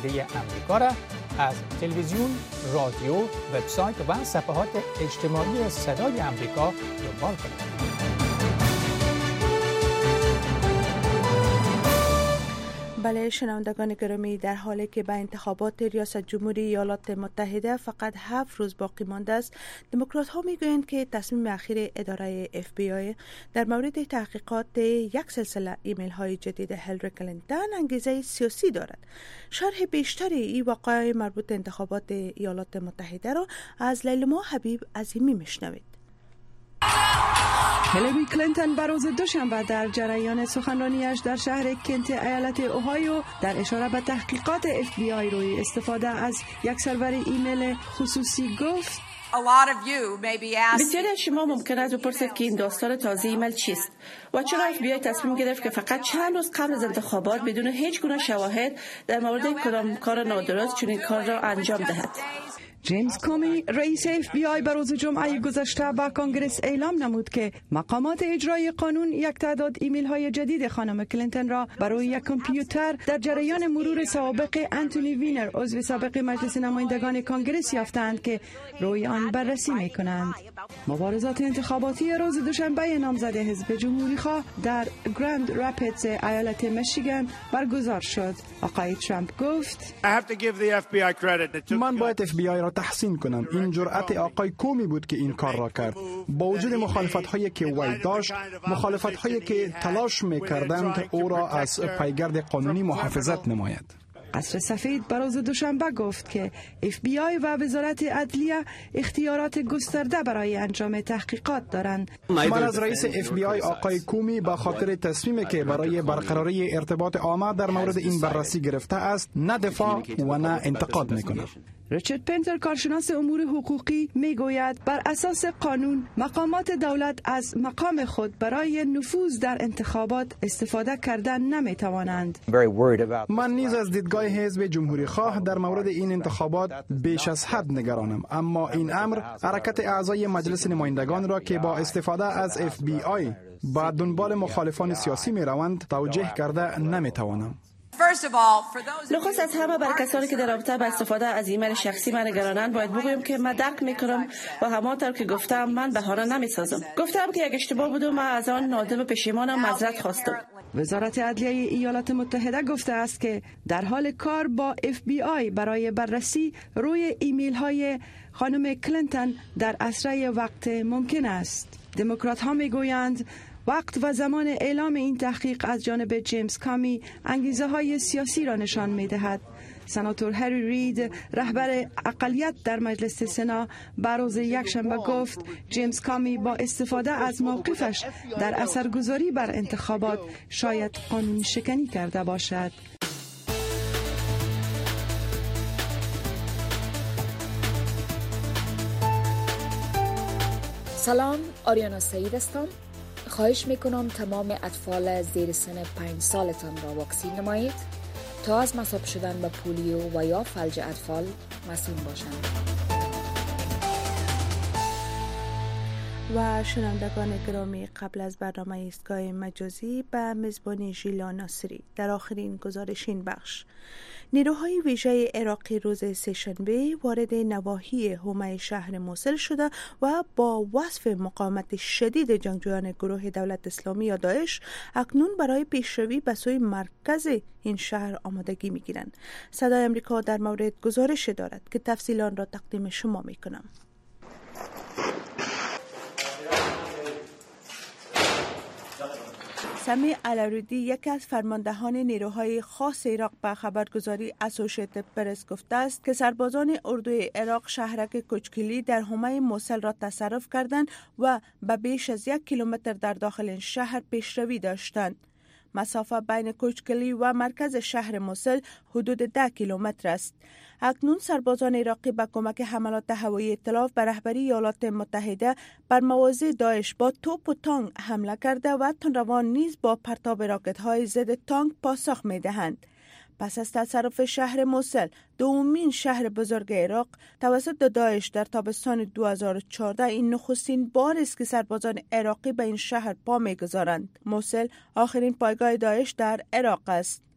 متحده آمریکا را از تلویزیون، رادیو، وبسایت و صفحات اجتماعی صدای آمریکا دنبال کنید. بله شنوندگان گرامی، در حالی که به انتخابات ریاست جمهوری ایالات متحده فقط 7 روز باقی مانده است، دموکرات ها میگویند که تصمیم اخیر اداره FBI در مورد تحقیقات یک سلسله ایمیل های جدید هیلاری کلینتون انگیزه سیاسی دارد. شرح بیشتری این واقعه مربوط به انتخابات ایالات متحده را از لیلما حبیب عظیمی میشنوید. هیلاری کلینتون بر روز دوشنبه در جریان سخنرانیش در شهر کنت ایالت اوهایو در اشاره به تحقیقات FBI روی استفاده از یک سرور ایمیل خصوصی گفت: بسیاری از شما ممکن است بپرسید که این داستان تازه ایمیل چیست و چرا FBI تصمیم گرفت که فقط چند روز قبل از انتخابات بدون هیچ گونه شواهد در مورد کدام کار نادرست چنین کار را انجام دهد. جیمز کامی رئیس FBI بر روز جمعه گذشته به کنگره اعلام نمود که مقامات اجرایی قانون یک تعداد ایمیل های جدید خانم کلینتون را برای یک کامپیوتر در جریان مرور سوابق انتونی وینر عضو سابق مجلس نمایندگان کنگره یافتند که روی آن بررسی می‌کنند. مبارزات انتخاباتی روز دوشنبه نامزد حزب جمهوری خواه در گراند رپیدز ایالت میشیگان برگزار شد. آقای ترامپ گفت: من باید FBI را تحسین کنم. این جرأت آقای کومی بود که این کار را کرد. با وجود مخالفت‌هایی که وی داشت، مخالفت‌هایی که تلاش می‌کردند او را از پیگرد قانونی محافظت نماید. قصر سفید بر روز دوشنبه گفت که FBI و وزارت عدلیه اختیارات گسترده برای انجام تحقیقات دارند. من از رئیس FBI آقای کومی به خاطر تصمیمی که برای برقراری ارتباط عامه در مورد این بررسی گرفته است نه دفاع و نه انتقاد می‌کنم. ریچارد پنتر کارشناس امور حقوقی میگوید بر اساس قانون مقامات دولت از مقام خود برای نفوذ در انتخابات استفاده کردن نمیتوانند. من نیز از دیدگاه حزب جمهوری خواه در مورد این انتخابات بیش از حد نگرانم، اما این امر حرکت اعضای مجلس نمایندگان را که با استفاده از FBI با دنبال مخالفان سیاسی میروند توجیه کرده نمیتوانم. نخست از همه بر کسانی که در رابطه با استفاده از ایمیل شخصی من نگرانند باید بگویم که من درک میکنم و همانطور که گفتم من بهانه نمیسازم. گفتم که یک اشتباه بود و من از آن نادم و پشیمانم، معذرت خواستم. وزارت عدلیه ایالات متحده گفته است که در حال کار با FBI برای بررسی روی ایمیل های خانم کلینتون در اسرع وقت ممکن است. دموکرات ها میگویند وقت و زمان اعلام این تحقیق از جانب جیمز کامی انگیزه های سیاسی را نشان می دهد. سناتور هری رید رهبر اقلیت در مجلس سنا بر روز یکشنبه گفت جیمز کامی با استفاده از موقفش در اثرگذاری بر انتخابات شاید قانون شکنی کرده باشد. سلام، آریانا سعید هستم. خواهش میکنم تمام اطفال زیر سن 5 سالتان را واکسین نمایید تا از مصاب شدن به پولیو و یا فلج اطفال مسئول باشند. و شنوندگان گرامی، قبل از برنامه ایستگاه مجازی به میزبانی ژیلا ناصری در آخرین گزارش این بخش، نیروهای ویژه عراقی روز سه‌شنبه وارد نواحی حومه شهر موصل شده و با وصف مقاومت شدید جنگجویان گروه دولت اسلامی یا داعش اکنون برای پیشروی به سوی مرکز این شهر آمادگی می‌گیرند. صدای آمریکا در مورد گزارش دارد که تفصیلات را تقدیم شما می‌کنم. سمی علارودی، یکی از فرماندهان نیروهای خاص عراق، به خبرگزاری اسوشیتد پرس گفته است که سربازان اردوی عراق شهرک کوچکلی در حومه موصل را تصرف کردند و به بیش از 1 کیلومتر در داخل شهر پیشروی داشتند. مسافت بین کوچکلی و مرکز شهر موصل حدود 10 کیلومتر است. اکنون سربازان عراقی با کمک حملات هوایی ائتلاف به رهبری ایالات متحده بر مواضع داعش با توپ و تانک حمله کرده و تندروان نیز با پرتاب راکت‌های ضد تانک پاسخ می‌دهند. پس از تصرف شهر موصل، دومین شهر بزرگ عراق توسط داعش در تابستان 2014، این نخستین بار است که سربازان عراقی به این شهر پا می‌گذارند. موصل آخرین پایگاه داعش در عراق است.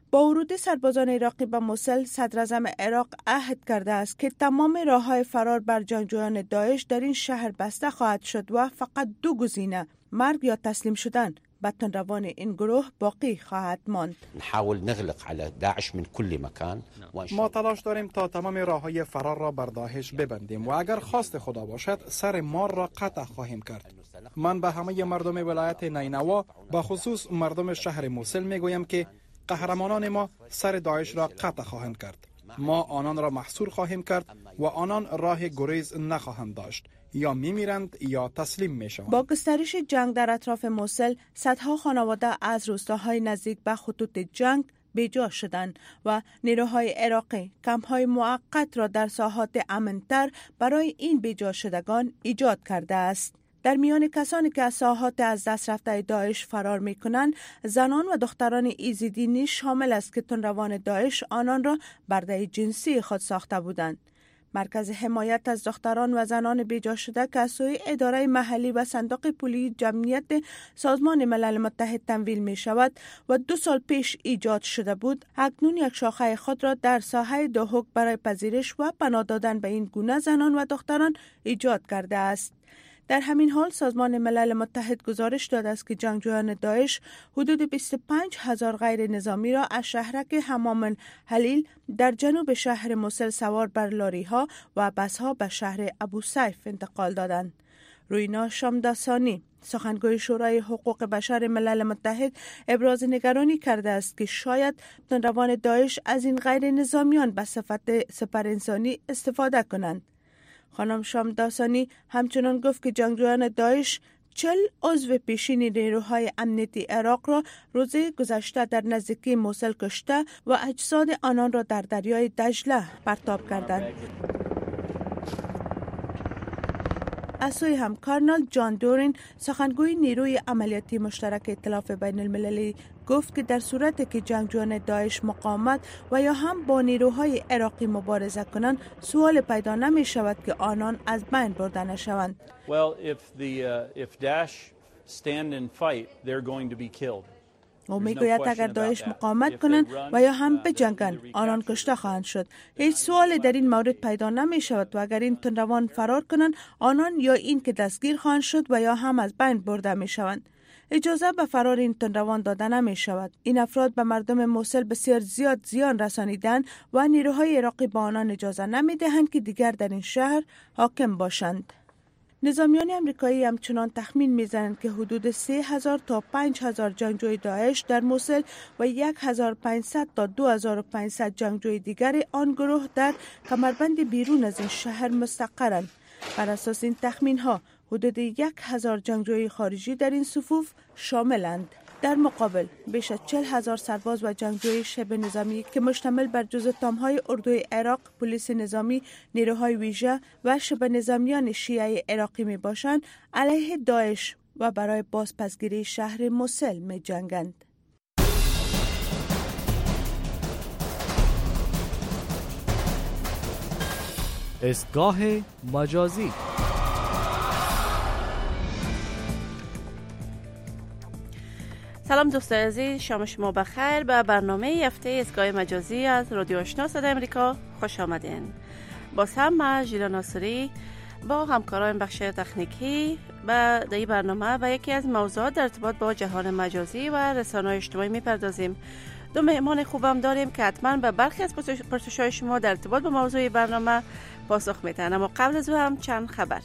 با ورود سربازان عراقی به موسل، صدراعظم عراق عهد کرده است که تمام راه‌های فرار بر جنگجویان داعش در این شهر بسته خواهد شد و فقط دو گزینه، مرگ یا تسلیم شدن، به تندروان این گروه باقی خواهد ماند. نحاول نغلق على داعش من كل مكان. ما تلاش داریم تا تمام راه‌های فرار را بر داعش ببندیم و اگر خواست خدا باشد سر مار را قطع خواهیم کرد. من به همه مردم ولایت نینوا، به خصوص مردم شهر موسل میگویم که قهرمانان ما سر داعش را قطع خواهند کرد. ما آنان را محصور خواهیم کرد و آنان راه گریز نخواهند داشت، یا میمیرند یا تسلیم میشوند. با گسترش جنگ در اطراف موسل، صدها خانواده از روستاهای نزدیک به خطوط جنگ بیجا شدند و نیروهای عراقی کمپ‌های موقت را در ساحات امن‌تر برای این بیجا شدگان ایجاد کرده است. در میان کسانی که از ساحات از دست رفته داعش فرار می‌کنند، زنان و دختران ایزدینی شامل است که تندروان داعش آنان را برده جنسی خود ساخته بودند. مرکز حمایت از دختران و زنان بیجا شده که از سوی اداره محلی و صندوق پولی جمعیت سازمان ملل متحد تمویل می شود و 2 سال پیش ایجاد شده بود، اکنون یک شاخه خود را در ساحه دهوک برای پذیرش و پناه دادن به این گونه زنان و دختران ایجاد کرده است. در همین حال سازمان ملل متحد گزارش داده است که جنگجویان داعش حدود 25,000 غیر نظامی را از شهرک حمام الحلیل در جنوب شهر موسل سوار بر لاری‌ها و بس‌ها به شهر ابوسیف انتقال دادند. روینا شامداسانی، سخنگوی شورای حقوق بشر ملل متحد، ابراز نگرانی کرده است که شاید تندروان داعش از این غیر نظامیان به صفت سپر انسانی استفاده کنند. خانم شامداسانی همچنان گفت که جنگجویان داعش 40 عضو پیشین نیروهای امنیتی عراق را روز گذشته در نزدیکی موسل کشته و اجساد آنان را در دریای دجله پرتاب کردند. از سوی هم کارنل جان دورین، سخنگوی نیروی عملیاتی مشترک ائتلاف بین المللی، گفت که در صورتی که جنگجویان داعش مقاومت و یا هم با نیروهای عراقی مبارزه کنند، سوال پیدا نمی شود که آنان از بین برده نشوند. If Daesh stand and fight, they're going to be killed. او میگوید اگر داعش مقاومت کنند و یا هم بجنگند، آنان کشته خواهند شد. هیچ سوال در این مورد پیدا نمی شود و اگر این تندروان فرار کنند، آنان یا این که دستگیر خواهند شد و یا هم از بین برده می شوند. اجازه به فرار این تندروان داده نمی شود. این افراد به مردم موسل بسیار زیاد زیان رسانیدند و نیروهای عراقی به آنان اجازه نمی دهند که دیگر در این شهر حاکم باشند. نظامیان امریکایی همچنان تخمین میزنند که حدود 3,000 تا 5,000 جنگجوی داعش در موسل و 1,500 تا 2,500 جنگجوی دیگر آن گروه در کمربند بیرون از این شهر مستقرند. بر اساس این تخمین ها حدود 1,000 جنگجوی خارجی در این صفوف شاملند. در مقابل بیش از 40,000 سرباز و جنگجوی شبه نظامی که مشتمل بر جزءتام‌های اردوی عراق، پلیس نظامی، نیروهای ویژه و شبه نظامیان شیعه عراقی می باشند، علیه داعش و برای بازپسگیری شهر موسل می جنگند. استگاه مجازی. سلام دوستان عزیز، شام شما بخیر. به برنامه هفته اسگاه مجازی از رادیو آشنا صدای امریکا خوش آمدین. باز هم من ژیلا ناصری با همکاران بخش تکنیکی به این برنامه و یکی از موضوعات در ارتباط با جهان مجازی و رسانه‌های اجتماعی میپردازیم. دو مهمان خوبم داریم که حتما به برخی از پرسش‌های شما در ارتباط با موضوع برنامه پاسخ میدن، اما قبل از او هم چند خبر.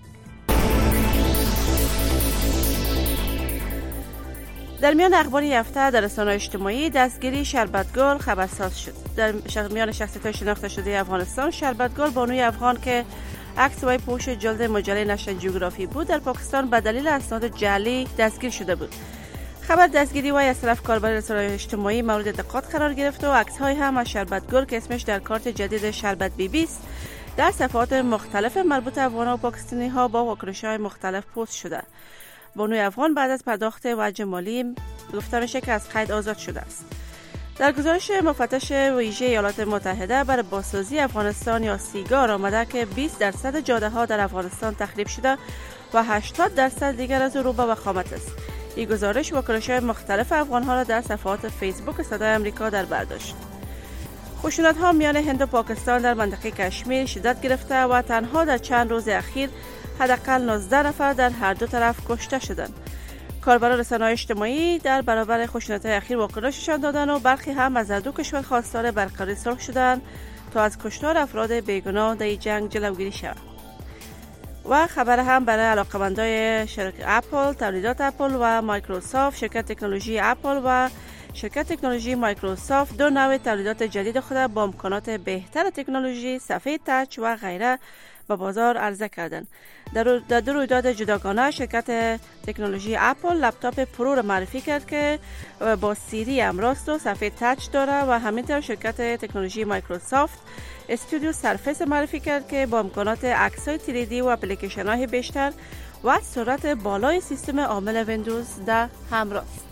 در میان اخبار هفته در رسانه‌های اجتماعی، دستگیری شربتگل خبرساز شد. در میان شخصیت‌های شناخته شده افغانستان، شربتگل بانوی افغان که عکس و پوش جلد مجله نشر جغرافی بود، در پاکستان به دلیل اسناد جعلی دستگیر شده بود. خبر دستگیری وی از طرف کاربر رسانه‌های اجتماعی مورد انتقاد قرار گرفت و عکس‌های هم از شربتگل که اسمش در کارت جدید شربت بیبی است در صفحات مختلف مربوط افغان و پاکستانی‌ها با واکنش‌های مختلف پست شده. بانوی افغان بعد از پرداخت وجه مالی گفته میشه که از قید آزاد شده است. در گزارش مفتش ویژه ایالات متحده برای بازسازی افغانستان یا سیگار آمده که 20% جاده ها در افغانستان تخریب شده و 80% دیگر از او رو به وخامت است. این گزارش واکنش‌های مختلف افغان‌ها را در صفحات فیسبوک صدای آمریکا در بر داشت. خشونت‌ها میان هند و پاکستان در منطقه کشمیر شدت گرفته و تنها در چند روز اخیر حداقل 19 نفر در هر دو طرف کشته شدند. کاربران رسانه‌های اجتماعی در برابر خشونت‌های اخیر واکنششان دادند و برخی هم از هر دو کشور خواستار برقراری صلح شدند تا از کشتار افراد بیگناه در این جنگ جلوگیری شود. و خبر هم برای علاقه‌مندان شرکت اپل، تولیدات اپل و مایکروسافت. شرکت تکنولوژی اپل و شرکت تکنولوژی مایکروسافت دو نوع تولیدات جدید خود با امکانات بهتر تکنولوژی، صفحه تچ و غیره به بازار عرضه کردند. در دو رویداد جداگانه شرکت تکنولوژی اپل لپتاپ پرو را معرفی کرد که با سیری امراست و صفحه تچ داره و همینطور شرکت تکنولوژی مایکروسافت استودیو سرفیس معرفی کرد که با امکانات عکس‌های 3D و اپلیکیشن‌های بیشتر و سرعت بالای سیستم عامل ویندوز در همراه است.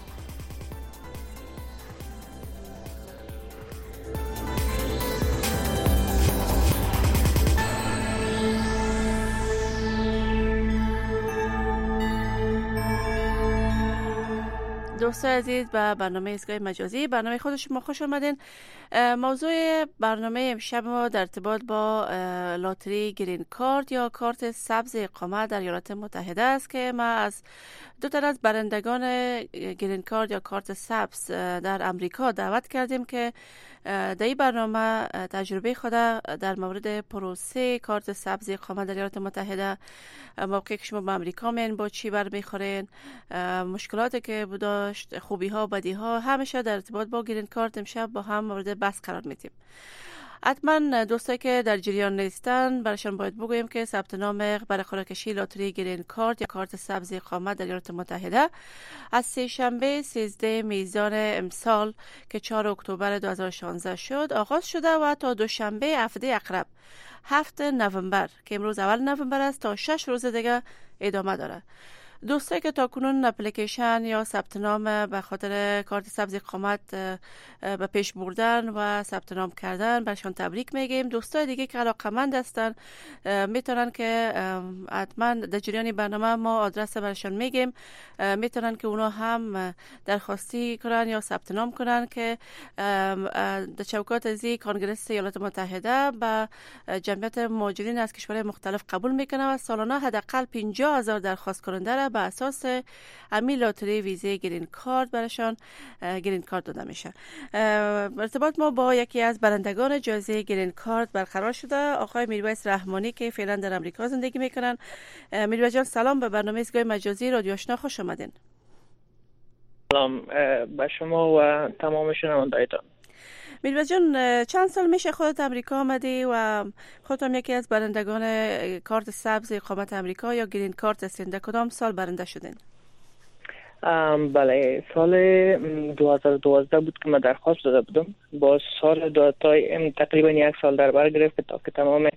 دوستان عزیز به برنامه ایستگاه مجازی، برنامه خود شما خوش آمدین. موضوع برنامه امشب ما در ارتباط با لاتری گرین کارت یا کارت سبز اقامت در ایالات متحده است که ما از دو تن از برندگان گرین کارت یا کارت سبز در امریکا دعوت کردیم که در این برنامه تجربه خود در مورد پروسه کارت سبز اقامت در ایالات متحده، موقعی که شما به امریکا میان با چی برمیخورین، مشکلاتی که داشت، خوبی ها، بدی ها، همیشه در ارتباط با گرین کارت امشب با هم مورد بحث قرار میدیم. حتما دوستایی که در جریان نیستن برایشان باید بگوییم که ثبت نام برای قرعه کشی لاتری گرین کارت یا کارت سبز اقامت در ایالات متحده از سه شنبه 13 میزان امسال که 4 اکتبر 2016 شد آغاز شده و تا دوشنبه هفته اقرب 7 نوامبر که امروز اول نوامبر است تا 6 روز دیگه ادامه داره. دوستایی که تاکنون اپلیکیشن یا ثبت نام به خاطر کارت سبز اقامت به پیش بردن و ثبت نام کردن برشان تبریک میگیم. دوستای دیگه که علاقه‌مند هستن میتونن که حتما در جریان برنامه ما آدرس برشان میگیم، میتونن که اونا هم درخواستی کنن یا ثبت نام کنن که در چوکات زی کنگره ایالات متحده به جمعیت مهاجرین از کشورهای مختلف قبول میکنه و سالانه حداقل 50,000 درخواست کننده به اساس امی لاتری ویزه گرین کارت برشان گرین کارت داده میشه. ارتباط ما با یکی از برندگان جایزه گرین کارت برقرار شده، آقای میرویس رحمانی که فعلا در امریکا زندگی میکنن. میرویس جان سلام، به برنامه ایستگاه مجازی رادیو آشنا خوش آمدین. سلام به شما و تمام شنوندگان. میرویس جان چند سال میشه خودت امریکا آمدی و خودت هم یکی از برندگان کارت سبز اقامت امریکا یا گرین کارت هستین؟ در کدام سال برنده شدین؟ بله، سال 2012 بود که من درخواست داده بودم. با سال تقریبا یک سال در بر گرفت تا که تمام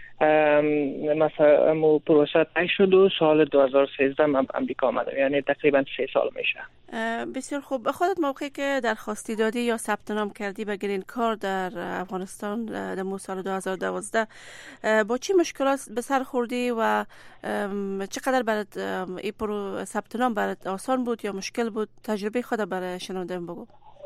مثلا پروسه طی شد و سال 2013 من امریکا آمدم، یعنی تقریبا 3 سال میشه. بسیار خوب. خودت موقعی که درخواستی دادی یا ثبت نام کردی به گرین کارت در افغانستان در سال 2012 با چی مشکلات به سر خوردی و چقدر برات این ثبت نام برات آسان بود یا مشکل بود؟ تجربه خود برای شنوندگان بگو.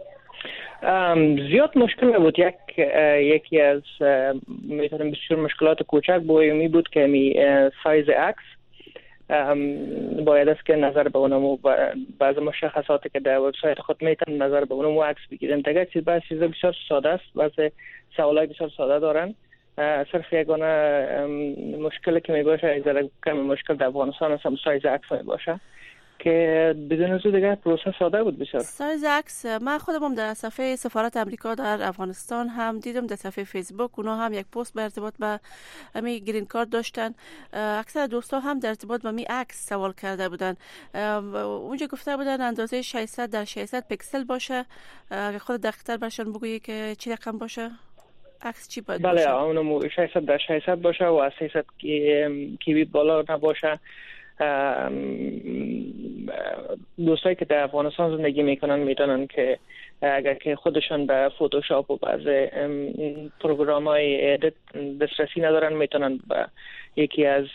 زیاد مشکل نبود. یکی از میتونم بسیار مشکلات کوچک بویمی بود که سایز عکس باید است که نظر به اونمو بعض مشخصاتی که در وبسایت خود میتونن نظر به اونمو عکس بگیرن. دیگه چیز بسیار ساده است، بعض سوالای بسیار ساده دارن. صرف یگانه مشکلی که میباشه ایزا کم مشکل در افغانستان است سایز عکس میباشه که بدون از دیگه پروسه ساده بود بسیار. سایز عکس من خودم در صفحه سفارت امریکا در افغانستان هم دیدم، در صفحه فیسبوک اونا هم یک پست به ارتباط به همین گرین کارت داشتن. اکثر دوستا هم در ارتباط با می عکس سوال کرده بودن. اونجا گفته بودن اندازه 600 در 600 پیکسل باشه. اگه خود دقیق‌تر برشون بگویی که چی رقم باشه؟ عکس چی باید باشه؟ بله، اونم 600 در 600 باشه و 300 کیبیت بالا نباشه. دوستایی که در افغانستان زندگی میکنن میتونن که اگر که خودشان به فوتوشاپ و بعض پروگرام‌های ادیت دسترسی ندارن میتونن به یکی از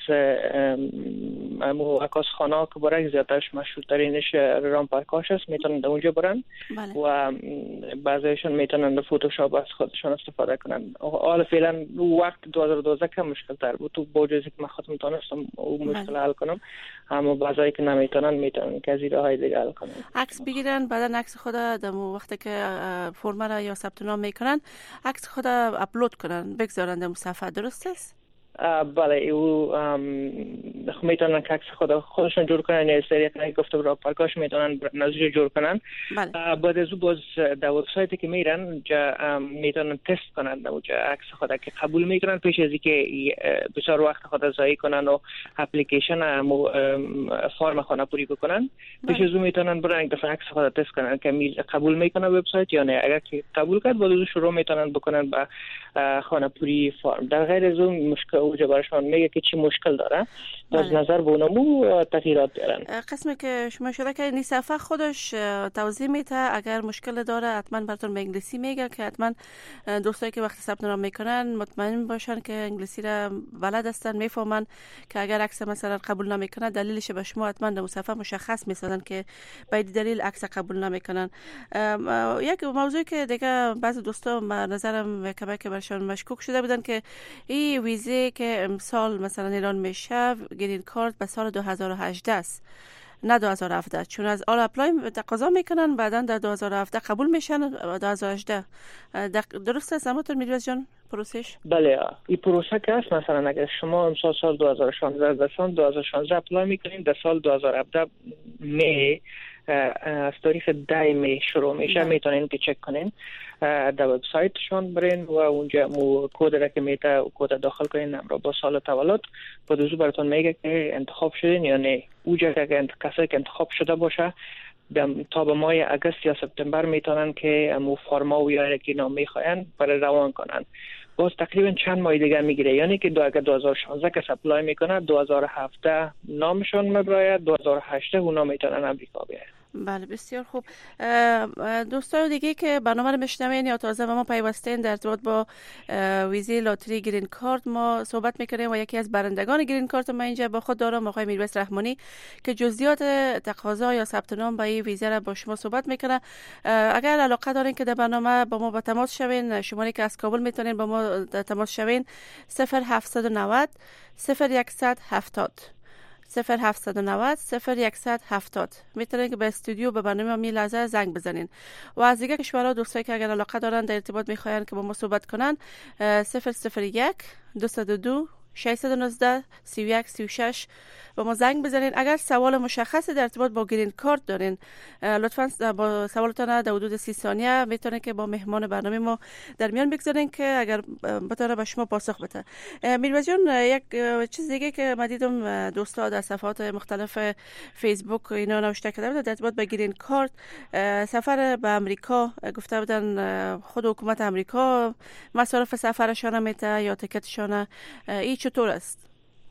عکاسخانه‌ها که برای زیادترش مشهورترینش رامپرکاش است میتونن در اونجا برن. بله. و بعضیشون میتونن در فوتوشاپ از خودشان استفاده کنن. حالا فعلا وقت 2012 کم مشکل تر بود تو با جزی که من خودم تونستم اون مشکل حل کنم، اما بعضی که نمیتونن که از راههای دیگه حل کنن. عکس بگیرن بعدا عکس خود در وقتی که فرم را یا ثبت نام میکنن عکس خود اپلود کنن بگذارن در صفحه، درست است؟ بله او میتونن که عکس خودشون جور کنن یا سری که گفته برای پرکاش میتونن نظیر جور کنن. بله. بعد از او باز در وبسایتی که میرن میتونن تست کنن اونجا عکس خود که قبول میکنن پیش از اینکه بسیار وقت خود ضایع کنن و اپلیکیشن فرم خانه پوری کنن. بله. پیش از او میتونن برن یک دفعه عکس خود تست کنن که قبول میکنه وبسایت یا نه. اگر که قبول کرد بعد از او شروع میتونن بکنن با خانه پوری فرم. در غیر از اون مشکل اوجا برشان میگه که چی مشکل داره از نظر به اونمو تغییرات دارن. قسمی که شما شده که این صفحه خودش توضیح میده اگر مشکل داره حتما براتون به انگلیسی میگه که حتما دوستایی که وقتی ثبت نام میکنن مطمئن باشن که انگلیسی را بلد هستن، میفهمن که اگر عکس مثلا قبول نمیکنه دلیلش به شما حتما در صفحه مشخص میسازن که به دلیل عکس قبول نمیکنن. یک موضوعی که دیگه بعضی دوستا نظرم که برشان مشکوک شده بودن که این ویزه که امسال مثلا اعلان میشه گرین کارت به سال 2018 است نه 2017، چون از آل اپلای تقاضا میکنن بعدا در 2017 قبول میشن 2018. درست است همونطور میروز جان پروسش؟ بله این پروسه که است مثلا اگر شما امسال سال 2016 در سال 2016 اپلای میکنین در سال 2017 می از تاریخ 10 می شروع میشه میتونین که چک کنین در وبسایتشون برین و اونجا کد را که میته کد داخل کنین نمره با سال تولد بعد براتون میگه که انتخاب شدین یا نه. اونجا که کسی که انتخاب شده باشه تا به ماه اگست یا سپتامبر میتونن که امو فرما و یا که نام میخواین برای روان کنن. باز تقریبا چند ماه دیگه میگیره، یعنی که اگر 2016 که اپلای میکنه 2017 نامشون میبراید 2018 اونا میتونن امریکا بیاین. بله بسیار خوب. دوستان دیگه که برنامه رو میشنوین یا تازه با ما پیوستین در ارتباط با ویزه لاتری گرین کارت ما صحبت میکنیم و یکی از برندگان گرین کارت ما اینجا با خود دارم آقای میرویس رحمانی که جزئیات تقاضا یا ثبت نام با این ویزه را با شما صحبت میکنه. اگر علاقه دارین که در برنامه با ما با تماس شوین، شماره که از کابل میتونین با ما تماس شوین 0790 0170 0790 0170 میتونید که به استودیو به برنامه می لحظه زنگ بزنین. و از دیگه کشورها دوستایی که اگر علاقه دارن در ارتباط میخواین که با ما صحبت کنن 001 202 619 31 36 با ما زنگ بزنین. اگر سوال مشخصی در ارتباط با گرین کارت دارین لطفاً با سوالتان در حدود 30 ثانیه میتونید که با مهمان برنامه ما در میان بگذارین که اگر بتونه به شما پاسخ بده. میرویس جان یک چیز دیگه که من دیدم دوستا در صفحات مختلف فیسبوک اینا نوشته کرده بودن در ارتباط با گرین کارت سفر به امریکا گفته بودن خود حکومت امریکا مصارف سفرشان میته یا تیکتشان، این چطور است؟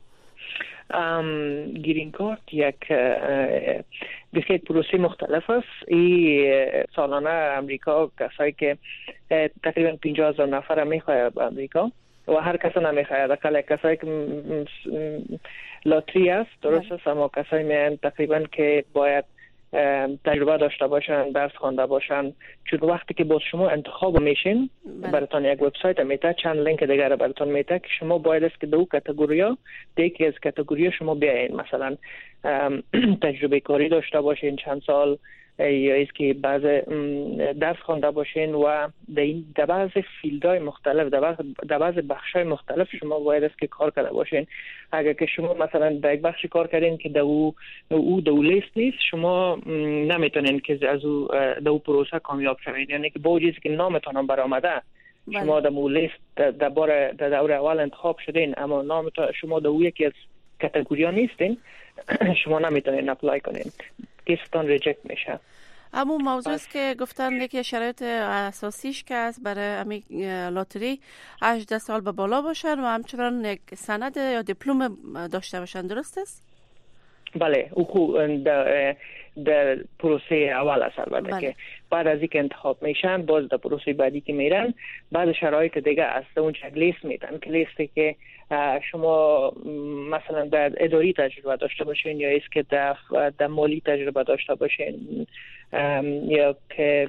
گرین کارت یک بسیار پروسه مختلف است. این سالانه امریکا کسایی که تقریبا 50,000 نفر میخواهد به امریکا و هر کس نمیخواهد اقل کسایی که لاتری است درست است، اما کسایی میان تقریبا که باید تجربه داشته باشن، درس خوانده باشن، چون وقتی که باز شما انتخاب میشین براتون یک وبسایت میته چند لینک دیگه براتون میته که شما باید است که دو کاتگوریا دیگه از کاتگوریا شما بیاین، مثلا تجربه کاری داشته باشین چند سال یا است که بعض درس خوانده باشین و در بعض فیلدهای مختلف در بعض بخشای مختلف شما باید است که کار کرده باشین. اگر که شما مثلا در یک بخشی کار کردین که دو لیست نیست شما نمیتونین که از دو پروسه کامیاب شوین، یعنی که با وجودی که نامتون برآمده شما در لیست در دور اول انتخاب شدین اما نامتون شما در یکی از کاتگوریا نیستین شما نمیتونین اپلای کنین، کیستان ریجکت میشه. اما موضوع است که گفتن یکی شرایط اساسیش که است برای لاتری 18 سال به بالا باشن و همچنان یک سند یا دیپلم داشته باشن، درست است؟ بله او در پروسه اول است البته که بعد از اینکه انتخاب میشن باز در پروسه بعدی که میرن بعد شرایط دیگه است اون چک لیست میدن که لیستی که شما مثلا باید اداری تجربه داشته باشین یا است که در مالی تجربه داشته باشین یا که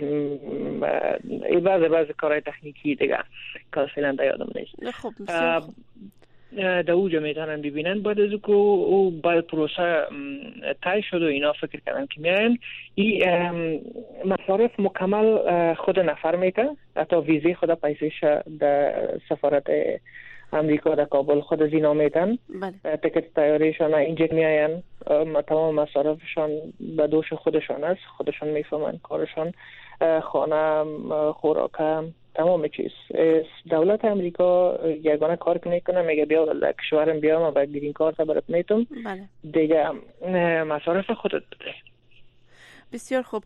بعضی کارهای تکنیکی دیگه که فعلا یادم نیست. خب در اوجا میتونن ببینن بعد از که او بعد پروسه تای شد و اینا فکر کردن که میاین این مصارف مکمل خود نفر میکنه، حتی ویزه خود پیسش در سفارت امریکا در کابل خود از اینا میتن. تکت تیاریشان اینجا میاین، تمام مصارفشان به دوش خودشان است، خودشان میفهمن کارشان، خانه، خوراک، تمام چیز. دولت امریکا یگانه کار که میکنه میگه بیا در کشورم بیا ما با گرین کارت برات میتونم دیگه مصارف خودت بده. بسیار خوب.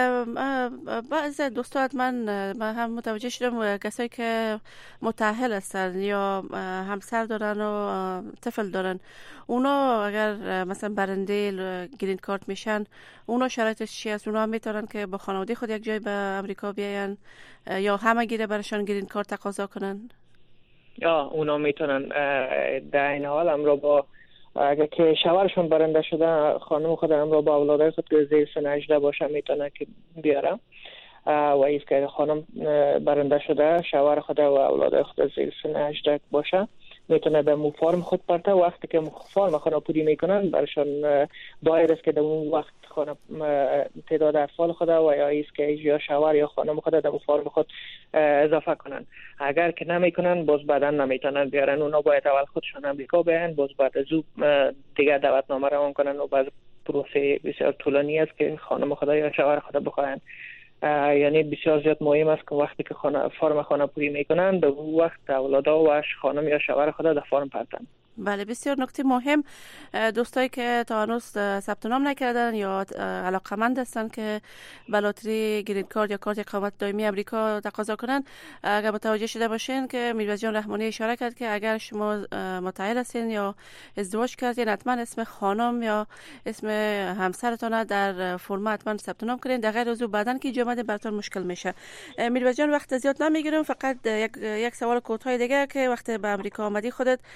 بعض دوستان من هم متوجه شدم کسایی که متأهل هستن یا همسر دارن و طفل دارن، اونا اگر مثلا برنده گرین کارت میشن اونا شرایطش چی است؟ اونا هم میتونن که با خانواده خود یک جای به امریکا بیاین یا همه گیره برشان گرین کارت تقاضا کنن؟ یا اونا میتونن در این حال هم رو با اگر که شوهرشون برنده شده خانم خود هم رو با اولادای خود که زیر سن 18 باشه میتونه که بیاره و ایست که خانم برنده شده شوهر خود و اولادای خود زیر سن 18 باشه میتونه به فرم خود پرته. وقتی که فرم خانه پوری میکنن برشان باید است که در اون وقت خانه تعداد اطفال خود و یا ایست که یا شوهر یا خانم خود در فرم خود اضافه کنن. اگر که نمیکنن باز بعدا نمیتونن بیارن، اونا باید اول خودشون امریکا بیان باز بعد از او دیگه دعوتنامه روان کنن و بعد پروسه بسیار طولانی است که خانم خود یا شوهر خود بخواین. یعنی بسیار زیاد مهم است که وقتی که فرم خانه پوری میکنن در وقت اولادا و خانم یا شوهر خود در فرم پرتن. بله بسیار نکته مهم. دوستایی که تا هنوز ثبت نام نکردن یا علاقمند هستن که به لاتری گرین کارت یا کارت اقامت دائمی امریکا تقاضا کنن، اگر متوجه شده باشین که میروز جان رحمانی اشاره کرد که اگر شما متأهل هستین یا ازدواج کردین حتما اسم خانم یا اسم همسرتون در فرم حتما ثبت نام کنین، در غیر از او بعدن که جامعه براتون مشکل میشه. میروز جان وقت زیاد نمیگیرم، فقط یک سوال کوتاه دیگه که وقتی به امریکا آمدی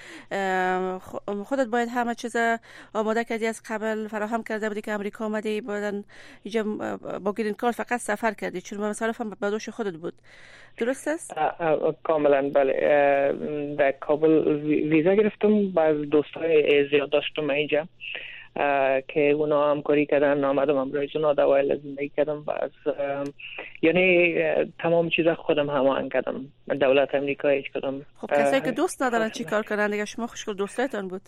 خودت باید همه چیز آماده کردی از قبل فراهم کرده بودی که امریکا آمدی بعدن اینجا با گرین کارت فقط سفر کردی چون مصارف هم به دوش خودت بود، درست است؟ کاملا بله. در کابل ویزا گرفتم، بعض دوستای زیاد داشتم اینجا که اونا همکاری کردن، آمدم امروز اونا دوایل زندگی کردم، بعض یعنی تمام چیزا خودم هماهنگ کردم. دولت امریکا هیچ کدام. خب کسایی که دوست ندارن چی کار کنن دیگه؟ شما خوشگل دوستایتان بود.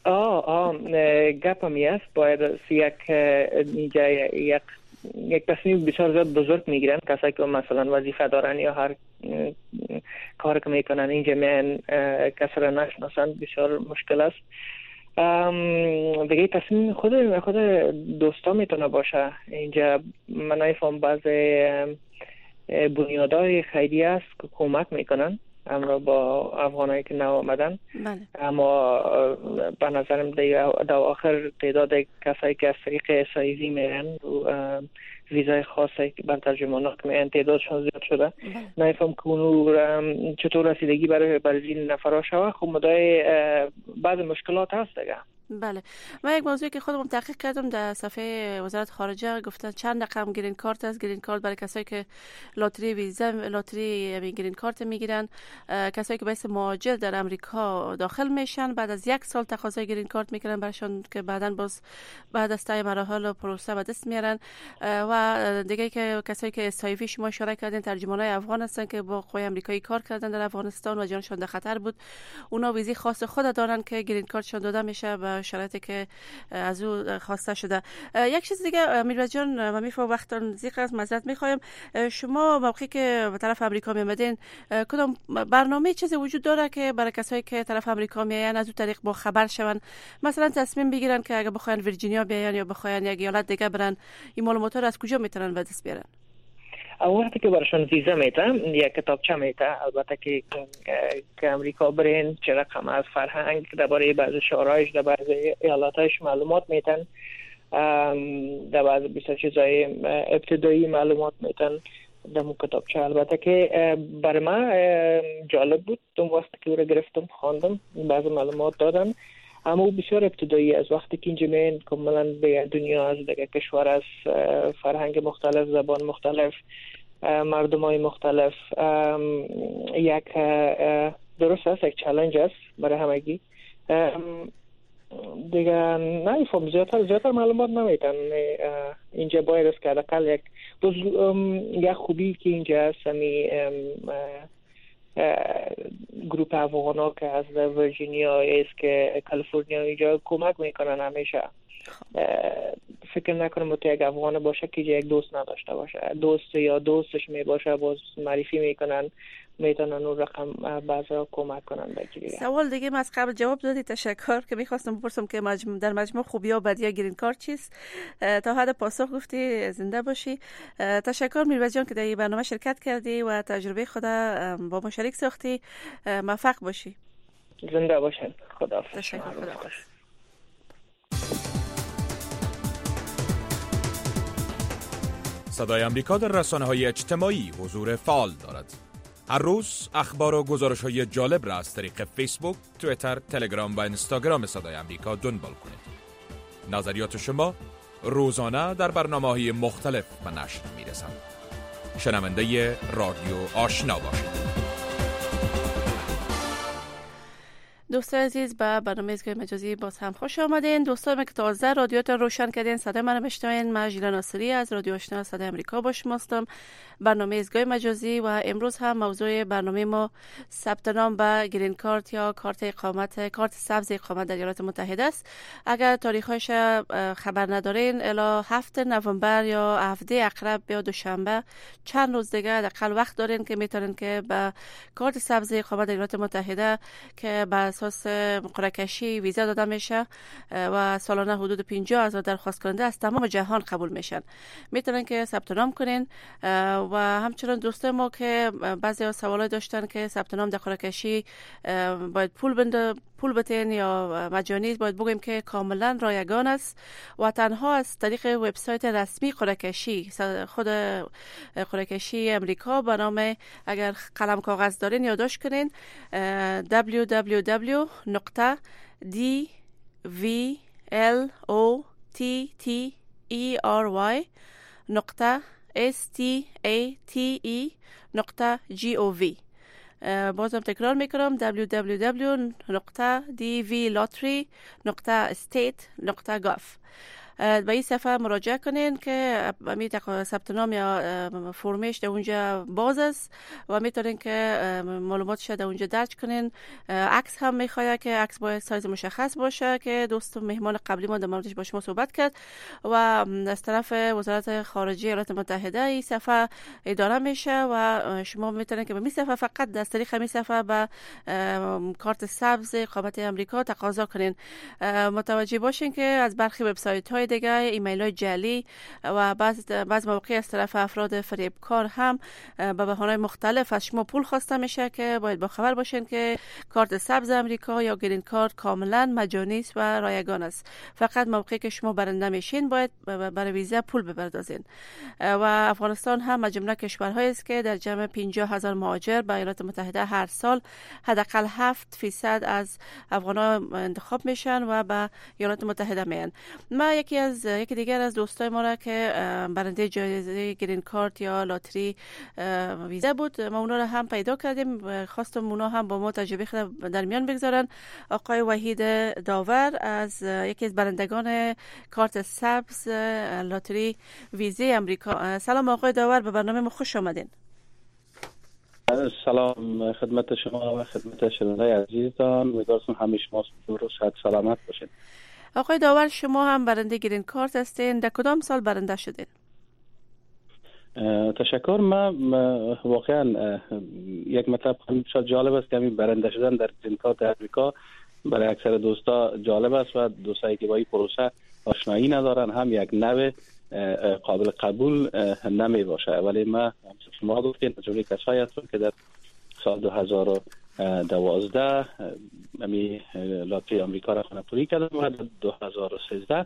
گپ همی است. باید اینجا یک تصمیم بسیار زیاد بزرگ میگیرن کسایی که مثلا وظیفه دارن یا هر کار که میکنن اینجا میان کسی را نشناسن، بسیار مشکل است. دیگه تصمیم خود دوستا میتونه باشه. اینجا من نمیفهم بعض بنیادهای خیریه است که کمک میکنن اما با افغانایی که نو آمدن. اما به نظرم در آخر تعداد کسایی که از طریق سایزی میرن ویزای خاصی که بر ترجمانات میان تعدادشون زیاد شده. نمیفهم که اونو چطور رسیدگی برای این نفرها شوه. خب مدای بعض مشکلات هست دیگه. بله. من یک موضوعی که خودم تحقیق کردم در صفحه وزارت خارجه گفتن چند رقم گرین کارت است. گرین کارت برای کسایی که لاتری ویزا لاتری گرین کارت میگیرن، کسایی که به اسم مهاجر در امریکا داخل میشن بعد از 1 سال تقاضای گرین کارت میکنن براشون که بعداً باز بعد از طی مراحل و پروسه به دست میارن. و دیگه که کسایی که استایفی شما اشاره کردین ترجمانای افغان هستن که با قوای آمریکایی کار کردن در افغانستان و جانشون در خطر بود، اونا ویزی خاص خود دارن که گرین کارتشون داده میشه به شرایطی که از او خواسته شده. یک چیز دیگه میروز جان و میفهم وقتان زیق از معذرت میخوایم، شما موقعی که به طرف امریکا میامدین کدام برنامه چیزی وجود داره که برای کسایی که طرف امریکا میاین از اون طریق با خبر شون، مثلا تصمیم بگیرن که اگه بخواین ویرجینیا بیاین یا بخواین یک ایالت دیگه برن، این معلومات رو از کجا میتونن به دست بیارن؟ وقتی که براشون ویزا میتن یک کتابچه میته، البته که امریکا برین چه رقم از فرهنگ درباره بعضی شورایش در بعضی ایالاتش معلومات میتن، در بعضی بیشتر چیزای ابتدایی معلومات میتن در مو کتابچه. البته که برای من جالب بود اون وقتی که او را گرفتم خواندم، بعضی معلومات دادن، اما او بسیار ابتدایی از وقتی که اینجا مین کاملا به دنیا از دیگه کشور از فرهنگ مختلف، زبان مختلف، مردمای مختلف، یک درست است یک چالش است برای همگی دیگه. نمیفهم زیادتر معلومات نمیتن اینجا. باید است که حداقل یک خوبی که اینجا هست همی گروپ افغانا که از ورجینیا است که کالیفرنیا اینجا کمک میکنن همیشه. فکر نکنم تو یک افغان باشه که یک دوست نداشته باشه، دوست یا دوستش می باشه باز معرفی میکنن، میتونن اون رقم بعضا کمک کنن بگیری. سوال دیگه از قبل جواب دادی، تشکر. که میخواستم بپرسم که در مجموع خوبی ها بدی گرین کارت چیست، تا حد پاسخ گفتی، زنده باشی. تشکر میروز جان که در این برنامه شرکت کردی و تجربه خود با ما شریک ساختی. موفق باشی. زنده باشین. خداحافظ. تشکر. خداحافظ. صدای امریکا در رسانه‌های اجتماعی حضور فعال دارد. هر روز اخبار و گزارش‌های جالب را از طریق فیسبوک، توییتر، تلگرام و اینستاگرام صدای امریکا دنبال کنید. نظریات شما روزانه در برنامه‌های مختلف به نشر می‌رسند. شنونده رادیو آشنا باشید. دوستان عزیز، به برنامه ایستگاه مجازی باز هم خوش آمدین. دوستان که تازه رادیوتون روشن کردین، صدای من بشنوین. من ژیلا ناصری از رادیو آشنا صدای امریکا با شما هستم. برنامه ایستگاه مجازی و امروز هم موضوع برنامه ما ثبت نام به گرین کارت یا کارت اقامت، کارت سبز اقامت در ایالات متحده است. اگر تاریخش خبر ندارین، الی 7 نوامبر یا 7 اقرب یا دوشنبه چند روز دیگه حداقل وقت دارین که میتونین که به کارت سبز اقامت در ایالات متحده که به اساس قرعه کشی ویزا داده میشه و سالانه حدود 50,000 درخواست کننده از تمام جهان قبول میشن، میتونن که ثبت نام کنین. و همچنین دوستان ما که بعضی سوالا داشتن که ثبت نام در قرعه کشی باید پول بتین یا مجانی، باید بگیم که کاملا رایگان است و تنها از طریق وبسایت رسمی قرعه کشی، خود قرعه کشی امریکا به نام، اگر قلم کاغذ دارین یادداشت کنین، www.dvlottery.gov. بازم تکرار میکنم www.dvlottery.state.gov. به این صفحه مراجعه کنین که ثبت نام یا فرمش در اونجا باز است و میتونین که معلوماتش در اونجا درج کنین. عکس هم میخواد که عکس باید سایز مشخص باشه که دوست مهمان قبلی ما در موردش با شما صحبت کرد و از طرف وزارت خارجه ایالات متحده این صفحه اداره میشه و شما میتونین که به این صفحه فقط از طریق همین صفحه به کارت سبز اقامت امریکا تقاضا کنین. متوجه باشین که از برخی وبسایت های دیگه ایمیل های جعلی و بعض مواقع از طرف افراد فریبکار هم به بهانه‌های مختلف از شما پول خواسته میشه که باید با خبر باشین که کارت سبز امریکا یا گرین کارت کاملا مجانی است و رایگان است. فقط موقعی که شما برنده میشین باید برای ویزا پول بپردازین. و افغانستان هم از جمله کشورهایی است که در جمع 50,000 مهاجر به ایالات متحده هر سال حداقل 7% از افغان‌ها انتخاب میشن و به ایالات متحده میان. ما یکی دیگر از دوستای ما را که برنده جایزه گرین کارت یا لاتری ویزا بود، ما اونا را هم پیدا کردیم، خواستم اونا هم با ما تجربه خود در میان بگذارن. آقای وحید داور از یکی از برندگان کارت سبز لاتری ویزا امریکا. سلام آقای داور، به برنامه ما خوش آمدین. سلام خدمت شما و خدمت شنوندگان عزیزتان، امیدوارم همیشه شما صحت سلامت باشید. آقای داور، شما هم برنده گرین کارت هستین، در کدام سال برنده شدین؟ تشکر. من واقعا یک مطلب شاید جالب است که همین برنده شدن در گرین کارت امریکا برای اکثر دوستا جالب است و دوستایی که با این پروسه آشنایی ندارن هم یک نوع قابل قبول نمی باشه. ولی ما شما گفتین جمله کسایی هستن که در سال 2012 امی لاتری آمریکا را خانه‌پوری کردن و در 2013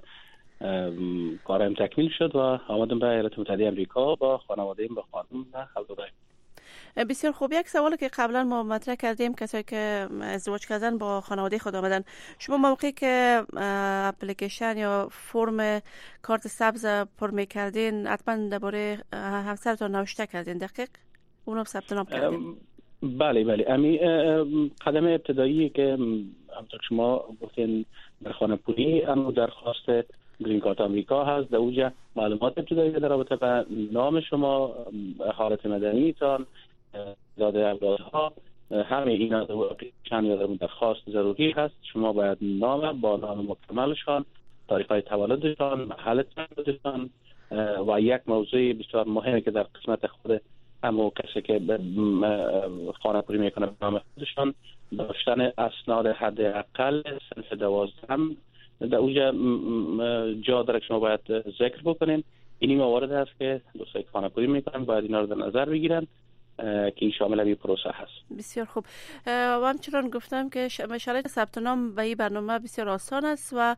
کارم تکمیل شد و آمدم به ایالات متحده آمریکا با خانواده‌ام با خانم و اولادم. بسیار خوب. یک سوالی که قبلا ما مطرح کردیم، کسایی که ازدواج کردن با خانواده خود آمدن، شما موقعی که اپلیکیشن یا فرم کارت سبز پر می‌کردین حتما درباره همسرتون نوشته کردین، دقیق اونم ثبت نام کردین؟ بله. امی قدم ابتدایی که همونطور شما گفتین در خانه‌پوری اما درخواست گرین کارت آمریکا هست. در اونجا معلومات ابتدایی در رابطه با نام شما، حالت مدنیتان، تعداد اولادها، همه اینا در اپلیکیشن یا در درخواست ضروری هست. شما باید نام با نام مکملشان، تاریخ‌های تولدشان، محل تولدشان و یک موضوع بسیار مهمی که در قسمت خود همو کسی که خانه‌پوری میکنه به نام خودشان داشتن اسناد حداقل صنف 12 هم در اونجا جا داره که شما باید ذکر بکنین. اینی موارد هست که دوستای خانه‌پوری میکنن باید اینا رو در نظر بگیرن که این شامل این پروسه هست. بسیار خوب. و همچنان گفتم که شرایط ثبت نام به این برنامه بسیار آسان است و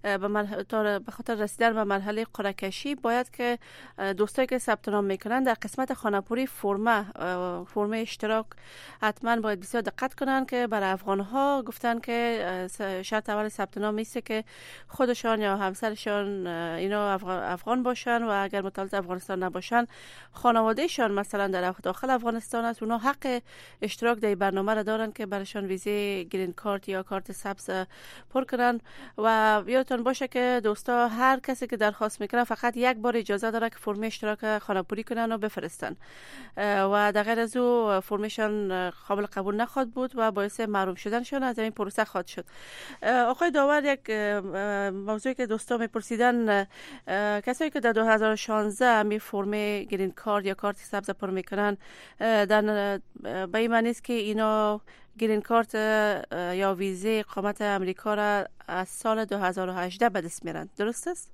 به خاطر رسیدن به مرحله قرعه کشی باید که دوستایی که ثبت نام میکنن در قسمت خانه‌پوری فرم اشتراک حتما باید بسیار دقت کنن که برای افغان‌ها گفتن که شرط اول ثبت نام نیست که خودشان یا همسرشان اینا افغان باشن و اگر متولد افغانستان نباشن خانوادهشان مثلا در داخل افغانستان است، اونا حق اشتراک در برنامه را دارن که برایشان ویزه گرین کارت یا کارت سبز پر کنن. و یادتون باشه که دوستا هر کسی که درخواست میکنه فقط یک بار اجازه داره که فرم اشتراک خانه‌پوری کنن و بفرستن و در غیر از او فرمشان قابل قبول نخواهد بود و باعث محروم شدنشون از این پروسه خواهد شد. آقای داور، یک موضوعی که دوستا میپرسیدن، کسایی که در 2016 می فرم گرین کارت یا کارت سبز پر میکنن در به این معنی است که اینا گرین کارت یا ویزه اقامت امریکا را از سال 2018 به دست میارن، درست است؟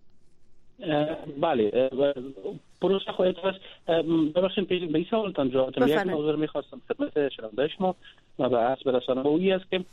بله. پروسه خواهد هست. ببخشید به این سوالتان جواب بدم. یک موضوع میخواستم خدمت شنونده شما و به عرض برسانم، اویی است که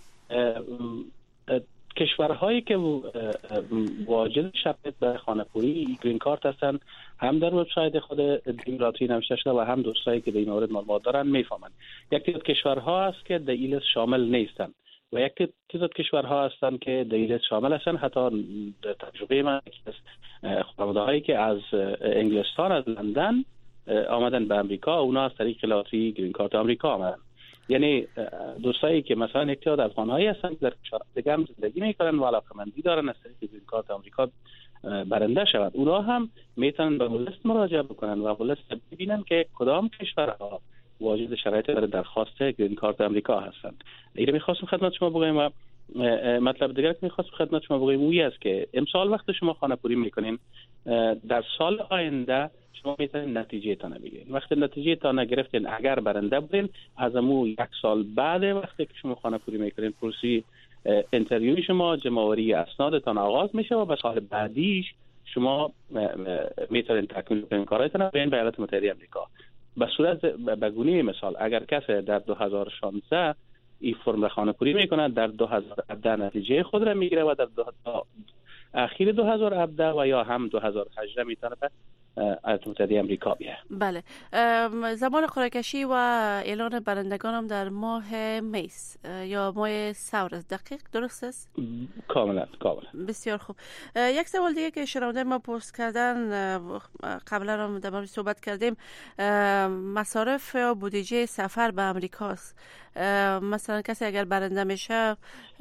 کشورهایی که واجد شرط به خانه‌پوری گرین کارت هستند هم در وبسایت خود دیموکراتی نوشته شده و هم دوستایی که در این مورد معلومات دارن میفهمند. یک تعداد کشورها هست که در این لیست شامل نیستند و یک تعداد کشورها هستند که در این لیست شامل هستند. حتی در تجربه من خانواده‌هایی که از انگلستان، از لندن آمدن به امریکا، اونا از طریق لاتری گرین کارت آمریکا آمدن. یعنی دوستایی که مثلا یک تعداد افغان‌هایی هستن که در کشور دیگه هم زندگی میکنن و علاقه‌مندی دارن از طریق گرین کارت آمریکا برنده شود، اونا هم میتونن به لیست مراجعه بکنن و لیست ببینن که کدام کشورها واجد شرایط برای درخواست گرین کارت آمریکا هستند. اینو می‌خواستم خدمت شما بگم. و مطلب دیگر که می‌خواستم خدمت شما بگم اون است که امسال وقت شما خانه‌پوری میکنین، در سال آینده شما میتونید نتیجه تان بگیرید. وقتی نتیجه تان گرفتین، اگر برنده بودین، از امو یک سال بعد وقتی که شما خانه‌پوری میکنین پروسی اینترویو شما، جمع‌آوری اسنادتان آغاز میشه و به سال بعدیش شما میتونید تکمیل کنین کاراتون به ایالات متحده آمریکا. به صورت به گونه مثال اگر کسی در 2016 این فرم خانه‌پوری میکنه، در 2017 نتیجه خود را میگیره و در اخیر 2017 و یا هم 2018 میتونه به ایالات متحده آمریکا بیه. بله. زمان قرعه کشی و اعلان برندگان هم در ماه می یا ماه سور است، دقیق درست است؟ کاملا. بسیار خوب. یک سوال دیگه که شنونده ما پرس کردن، قبلا هم در موردش صحبت کردیم، مصارف و بودجه سفر به امریکاست. مثلا کسی اگر برنده میشه،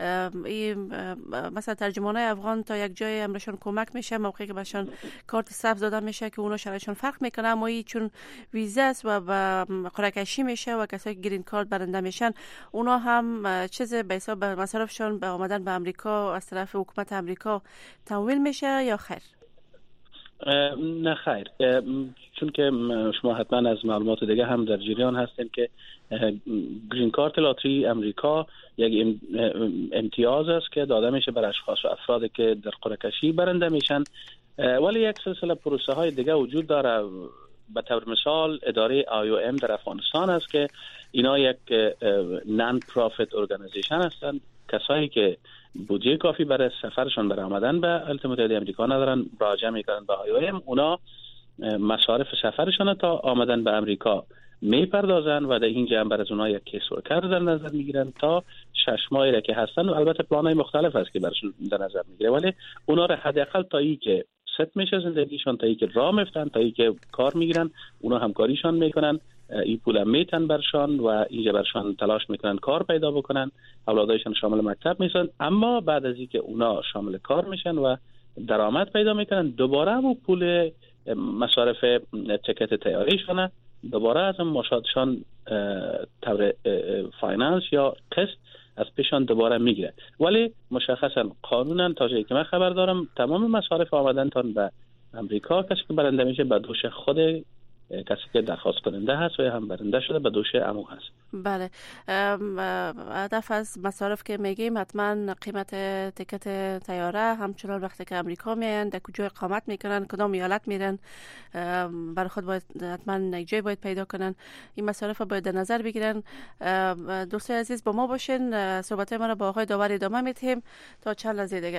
مثلا ترجمانای افغان تا یک جای امرشون کمک میشه موقعی که بهشون کارت سبز داده میشه که اونا شرایطشون فرق میکنه، اما این چون ویزا است و به قرعه کشی میشه و کسایی که گرین کارت برنده میشن اونا هم چیز به حساب مصارفشون به آمدن به امریکا از طرف حکومت امریکا تمویل میشه یا خیر؟ نه خیر، چون که شما حتما از معلومات دیگه هم در جریان هستین که گرین کارت لاتری امریکا یک امتیاز است که داده میشه بر اشخاص و افرادی که در قرعه کشی برنده میشن ولی یک سلسله پروسه های دیگه وجود داره. به طور مثال اداره IOM در افغانستان است که اینا یک نان پروفیت ارگانیزیشن هستند. کسایی که بودجه کافی برای سفرشون برای آمدن به ایالات متحده آمریکا ندارن، مراجعه میکنن به IOM. اونا مصارف سفرشون تا آمدن به آمریکا میپردازن و در اینجا هم برای اونها یک کیس ورکر در نظر میگیرن تا 6 ماهی که هستن. و البته پلان‌های مختلف است که براشون در نظر میگیره، ولی اونا را حداقل تا ای که ست میشه زندگیشون، تا ای که راه میفتن، تا ای که کار میگیرن، اونا همکاریشون میکنن، این پول میتن برشان و اینجا برشان تلاش میکنن کار پیدا بکنن، اولادایشون شامل مکتب میشن. اما بعد از اینکه اونا شامل کار میشن و درآمد پیدا میکنن، دوباره همون پول مصارف تکت طیارهشون دوباره از مشادشان طور فاینانس یا قسط از پیشان دوباره میگیره. ولی مشخصا قانونا تا جایی که من خبر دارم تمام مصارف آمدنتان به امریکا کسی که برنده میشه به دوش خود کسی که درخواست کننده هست و هم برنده شده به دوش عمو هست. بله. هدف از مصارف که میگیم حتما قیمت تیکت طیاره، همچنان وقتی که امریکا میان در کجا اقامت میکنن، کدام ایالت میرن، برای خود باید حتما یک جای باید پیدا کنن. این مصارف باید در نظر بگیرن. دوستای عزیز با ما باشین، صحبت ما را با آقای داور ادامه میدیم تا چند لحظه دیگر.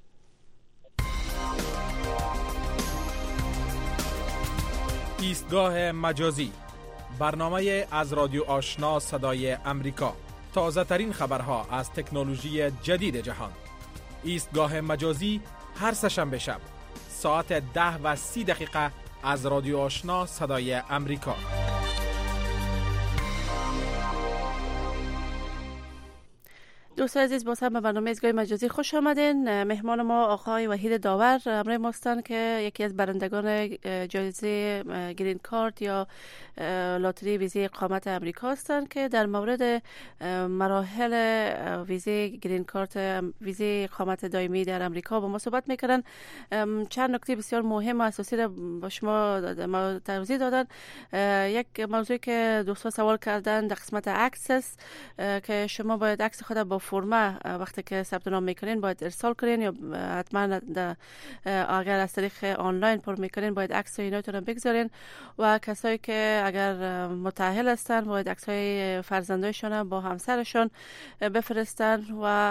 ایستگاه مجازی، برنامه از رادیو آشنا صدای امریکا. تازه ترین خبرها از تکنولوژی جدید جهان. ایستگاه مجازی هر سه‌شنبه شب ساعت 10:30 از رادیو آشنا صدای امریکا. دوستان عزیز، باز هم به برنامه ایستگاه مجازی خوش آمدین. مهمان ما آقای وحید داور همراه ما هستند که یکی از برندگان جایزه گرین کارت یا لاتری ویزه اقامت امریکا هستند که در مورد مراحل ویزه گرین کارت، ویزه اقامت دائمی در امریکا با ما صحبت میکنن. چند نکته بسیار مهم و اساسی را با شما توضیح دادن. یک موضوعی که دوستان سوال کردن در قسمت عکس است که شما باید عکس خود با فرمه وقتی که ثبت نام میکنین باید ارسال کنین، یا حتما اگر از طریق آنلاین پر میکنین باید عکس ایناتون رو بگذارین. و کسایی که اگر متأهل هستن باید عکسای فرزندایشون با همسرشون بفرستن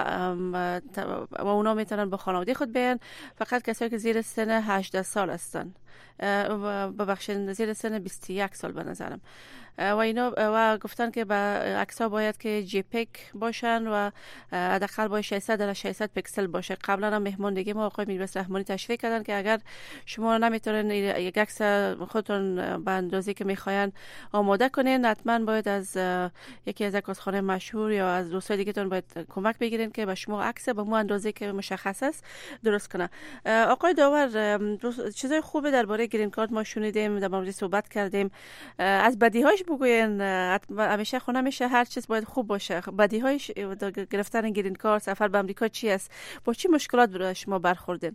و اونا میتونن با خانواده خود بیان. فقط کسایی که زیر سن 18 سال هستن، ببخشید زیر سن 21 سال به نظرم، و گفتن که با عکس‌ها باید که جی پیک باشن و حداقل باید 600 پیکسل باشه. قبلا هم مهماندگی ما آقای میرباس رحمانی تشریح کردن که اگر شما نمیتونن یک عکس خودتون به اندازه‌ای که میخواین آماده کنین، حتما باید از یکی از عکاسخانه مشهور یا از دوستای دیگه‌تون باید کمک بگیرین که به شما عکس به مو اندازه‌ای که مشخص است درست کنه. آقای داور، چیزای خوبه درباره گرین کارت ما شنیدیم، در موردش صحبت کردیم. از بدیهاش بگوین. همیشه خونه میشه هر چیز باید خوب باشه. بدیهایش گرفتن گرین کارت، سفر به آمریکا چی است؟ با چی مشکلات برای شما برخوردین؟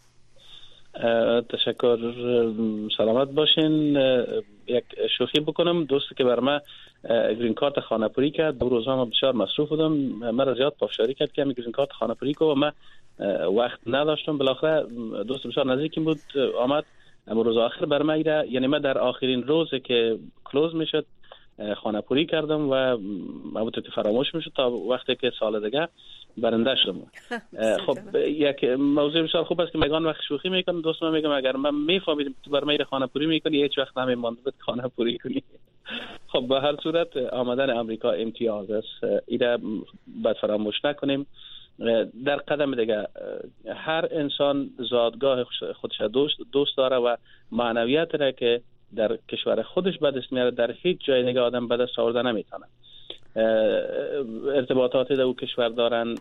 تشکر، سلامت باشین. یک شوخی بکنم. دوستی که بر من گرین کارت خانه‌پوری کرد، دو روزا من بسیار مصروف بودم، مرا زیاد پافشاری کرد که همین گرین کارت خانه‌پوری کو و من وقت نداشتم. بالاخره دوست بسیار نزدیکم بود آمد، اما روز آخر بر من یعنی من در آخرین روز که کلوز میشد خانه‌پوری کردم و البته که فراموش میشد تا وقتی که سال دیگه برنده شدم. خب یک موضوع بسیار خوب است که میگن وقت شوخی میکنم، دوست من میگم اگر من میفهمیدم تو بر من خانه‌پوری میکنی هیچ وقت نمیموند بود خانه‌پوری کنی. خب به هر صورت آمدن آمریکا امتیاز است، اینا باید فراموش نکنیم. در قدم دیگه هر انسان زادگاه خودش دوست داره و معنویت را که در کشور خودش به دست میاره در هیچ جای دیگه آدم به دست آورده نمیتونه. ارتباطاتی در او کشور دارن،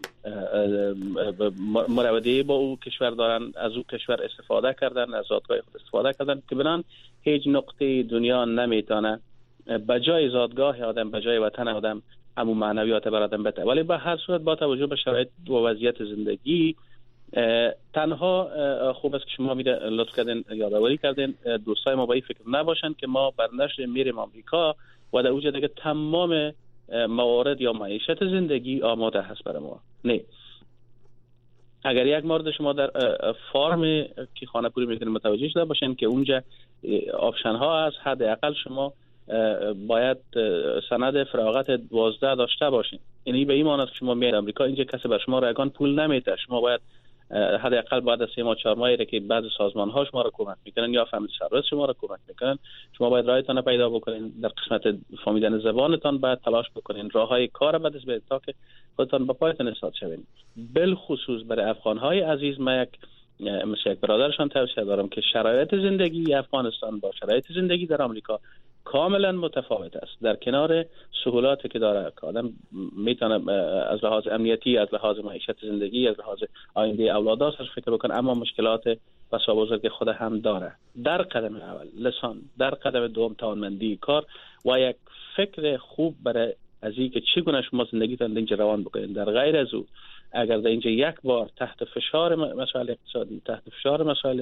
مروادی با او کشور دارن، از او کشور استفاده کردن، از زادگاه خود استفاده کردن که بنان هیچ نقطه دنیا نمیتونه به جای زادگاه آدم، به جای وطن آدم همون معنویات بر آدم بده. ولی به هر صورت با توجه به شرایط و وضعیت زندگی تنها خوب است که شما لطف کردین یادآوری کردین دوستای ما با این فکر نباشن که ما برنامه میریم آمریکا و در اونجا دیگه تمام موارد یا معیشت زندگی آماده هست برای ما. نه، اگر یک مورد شما در فارم که خانه پوری میکنید متوجه شده باشین که اونجا آپشن ها هست، حداقل شما باید سند فراغت 12 داشته باشین. یعنی به این معنی است که شما میاد امریکا، اینجا کسی به شما رایگان پول نمیده، شما باید حداقل بعد از 3 ماه 4 ماهی که بعض سازمان ها شما را کمک میکنن یا فامیلی سرویس شما را کمک میکنن، شما باید رایتان پیدا بکنین. در قسمت فهمیدن زبانتان باید تلاش بکنین، راههای کار بدست به تا که خودتان به پایتان استاد شوین. بالخصوص برای افغان های عزیز ما مثل یک برادرشان توصیه دارم که شرایط زندگی افغانستان با شرایط زندگی در آمریکا کاملا متفاوت است. در کنار سهولاتی که داره که آدم میتونه از لحاظ امنیتی، از لحاظ معیشت زندگی، از لحاظ آینده اولاداش فکر بکنه، اما مشکلات بسا بزرگ خود هم داره. در قدم اول لسان، در قدم دوم توانمندی کار و یک فکر خوب برای از اینکه چگونه شما زندگیتان اینجا روان بکنید. در غیر از او اگر در اینجا یک بار تحت فشار مسائل اقتصادی، تحت فشار مسائل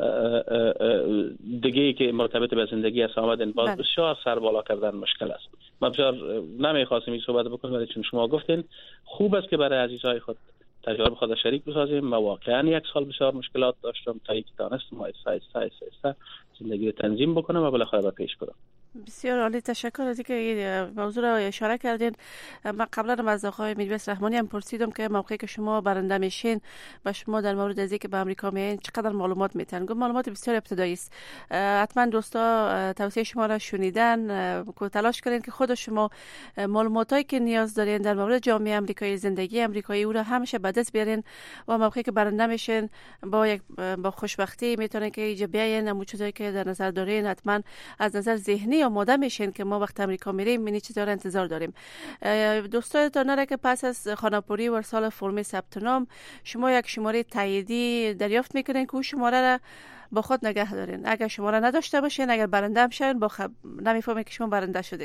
دیگه که مرتبط به زندگی است آمدن، باز بسیار سر بالا کردن مشکل است. من بسیار نمیخواستم این صحبت بکنم، ولی چون شما گفتین خوب است که برای عزیزای خود تجارب خود شریک بسازیم. ما واقعا 1 سال بسیار مشکلات داشتم تا اینکه دانستم آیسته زندگی تنظیم بکنم و بالاخره به پیش برم. بسیار عالی، تشکر از اینکه این موضوع را اشاره کردین. من قبلا از آقای میرویس رحمانی هم پرسیدم که موقعی که شما برنده میشین و شما در مورد از اینکه به آمریکا میایین چقدر معلومات میتن. گفت معلومات بسیار ابتدایی است. حتما دوستا توصیه شما را شنیدن، تلاش کردین که خود شما معلوماتایی که نیاز دارین در مورد جامعه آمریکایی، زندگی آمریکایی او را همیشه به دست بیارین و موقعی که برنده میشین با خوشبختی میتونین که اینجا بیاین. همون چیزایی که در نظر دارین حتما از نظر ذهنی آماده میشین که ما وقت امریکا میریم این چیزا رو انتظار داریم. دوستان نره که پس از خانه‌پوری و ارسال فرم ثبت نام شما یک شماره تاییدی دریافت میکنین که اون شماره را با خود نگه دارین. اگر شماره نداشته باشین، اگر برنده هم شین نمیفهمین که شما برنده شدین.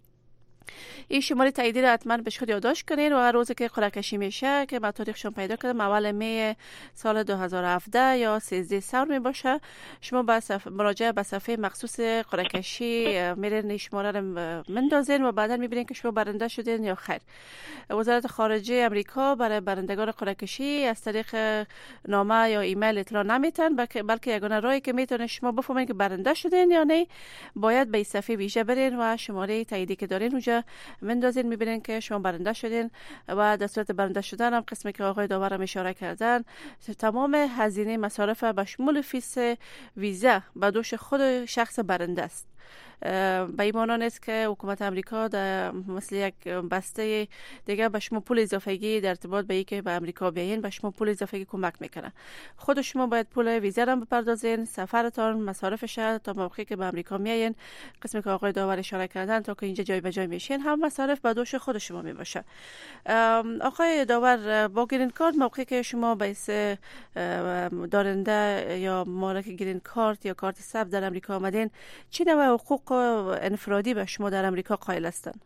این شماره تاییدی را حتما به خود یادداشت کنین و هر روزی که قرعه کشی میشه که من تاریخشون پیدا کردم اول می سال 2017 یا 13 سال می باشه، شما با مراجعه به صفحه مخصوص قرعه کشی میرین شماره رو مندازین و بعدا میبینین که شما برنده شدین یا خیر. وزارت خارجه امریکا برای برندگان قرعه کشی از طریق نامه یا ایمیل اطلاع نمیتن، بلکه یگانه راهی که میتونه شما بفهمین که برنده شدین یا نه باید به صفحه ویژه برین و شماره تاییدی که دارین اونجا مندازین، میبینین که شما برنده شدین و در صورت برنده شدن هم قسمی که آقای داور هم اشاره کردن تمام هزینه مصارف به شمول فیس ویزا به دوش خود شخص برنده است. به این معنی نیست که حکومت امریکا مثل یک بسته دیگه به شما پول اضافه‌ای در ارتباط به اینکه به امریکا بیاین به شما پول اضافه‌ای کمک میکنه. خود شما باید پول ویزا رو بپردازین، سفرتان، مصارفش تا موقعی که به امریکا میایین، قسمی که آقای داور اشاره کردن تا که اینجا جای به جای میشین هم مصارف به دوش خود شما میباشه. آقای داور، با گرین کارت موقعی که شما به حیث دارنده یا مالک گرین کارت یا کارت ثبت در امریکا آمدین، چه نوع حقوق انفرادی به شما در امریکا قائل هستند؟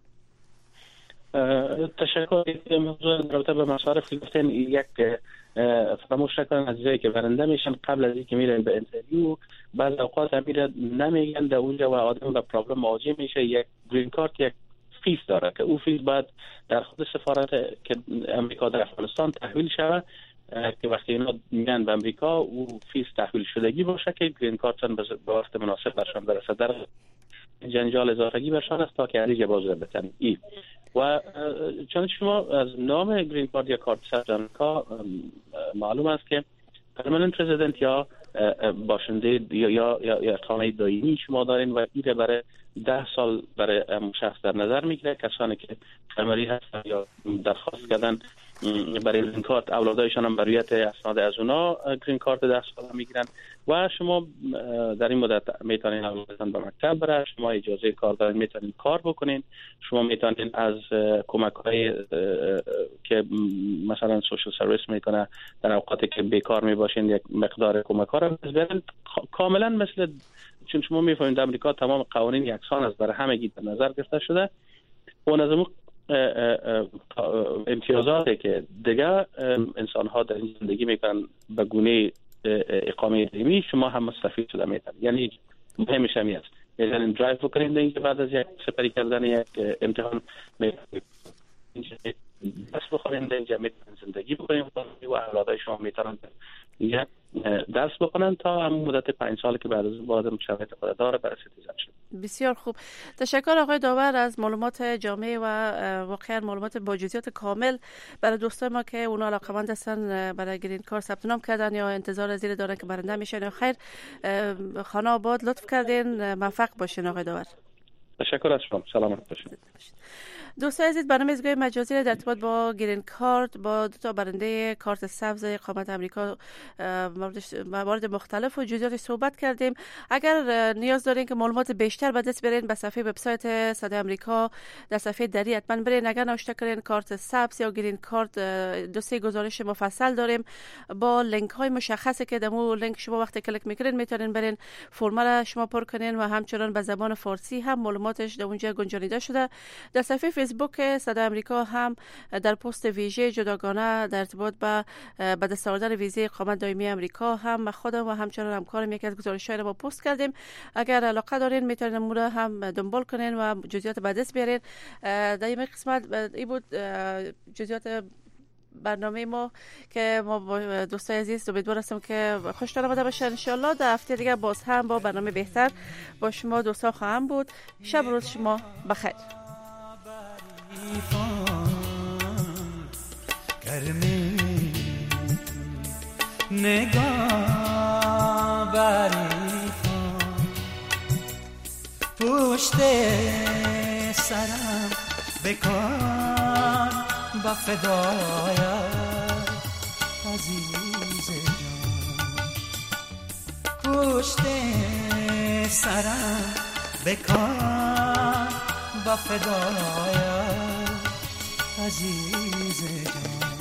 تشکر. موضوع رابطه به مصارف که گفتن یک فراموش نکنن عزیزایی که برنده میشن قبل از اینکه میرن به اینترویو بعض اوقات میرن نمیگن در اونجا و آدم به پرابلم مواجه میشه. یک گرین کارت یک فیس داره که او فیس باید در خود سفارت که امریکا در افغانستان تحویل شود که وقتی اینا میان به امریکا او فیس تحویل شدگی باشه که گرین کارتن به وقت مناسب برشان برسه. در جنجال اضافگی برشان است تا که علیجه باز رو بتن ای و چون شما از نام گرین کارت یا کارت ثبت امریکا معلوم است که پرمننت رزیدنت یا باشنده یا اقامه دائمی شما دارین و این برای 10 سال برای شخص در نظر میگیره. کسانی که فامیلی هستن یا درخواست کردن برای گرین کارت اولادایشان هم برویت اسناد از اونا گرین کارت 10 سال میگیرن و شما در این مدت میتونین اولادتان به مکتب بره، شما اجازه کار دارین میتونین کار بکنین، شما میتونین از کمک های که مثلا سوشال سرویس میکنه در اوقاتی که بیکار میباشین یک مقدار کمک ها رو بزنین. کاملا مثل چون شما میفهمید امریکا تمام قوانین یکسان است، برای همگی در نظر گرفته شده و از امتیازاتی که دیگه انسان ها در این زندگی میکنن به گونه اقامه دائمی شما هم مستفید شده میتن. یعنی مهمش همی است میتونین درایو بکنین اینکه بعد از یک سپری کردن یک امتحان درس بخونیم در اینجا، میتونن زندگی بکنیم و اولادای شما میتونن یک درس بکنن تا هم مدت 5 سال که بعد از وارد شرایط خود داره برای سیتیزن شد. بسیار خوب، تشکر آقای داور از معلومات جامع و واقعا معلومات با جزئیات کامل برای دوستان ما که اونا علاقه‌مند هستن برای گرین کارت ثبت نام کردن یا انتظار زیر دارن که برنده میشن. خیر، خانه آباد لطف کردین، موفق باشین آقای داور. تشکر از شما، سلامت باشید. دوستان عزیز، برنامه ایستگاه مجازی در ارتباط با گرین کارت با 2 تا برنده کارت سبز اقامت امریکا موارد مختلف و جزئیات صحبت کردیم. اگر نیاز دارین که معلومات بیشتر به دست بیارین، به صفحه وبسایت صدای امریکا در صفحه دری حتما برین. اگر نوشته کردین کارت سبز یا گرین کارت، 2 گزارش مفصل داریم با لینک های مشخصه که دمو لینک شما وقتی کلیک میکنین میتونین برین فرم را شما پر کنین و همچنان به زبان فارسی هم معلوماتش در اونجا گنجانیده شده. در صفحه فیسبوک صدای امریکا هم در پست ویژه جداگانه در ارتباط به دست آوردن ویزه اقامت دائمی امریکا هم خودم و همچنان همکارم یکی از گزارش‌های ما پست کردیم. اگر علاقه دارین میتونین مورد هم دنبال کنین و جزئیات به دست بیارین. در این قسمت این بود جزئیات برنامه ما که ما با دوستای عزیز امیدوار هستم که خوشتون آمده باشه. ان شاء الله در هفته دیگه باز هم با برنامه بهتر با شما دوستا خواهم بود. شب روز شما بخیر. گرمی نگاه بری پشت سرم بکن با فدایت عزیز جان، پشت سرم بکن با فدایت عزیز جان.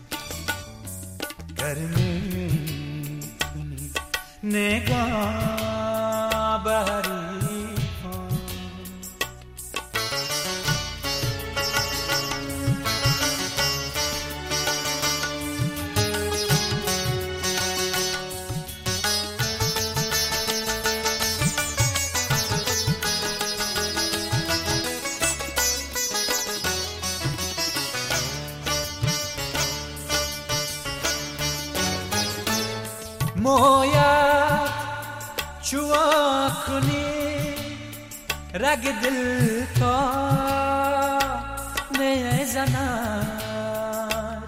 گرمی نگاه بری مویت چوا کنی رگ دل تا نزند،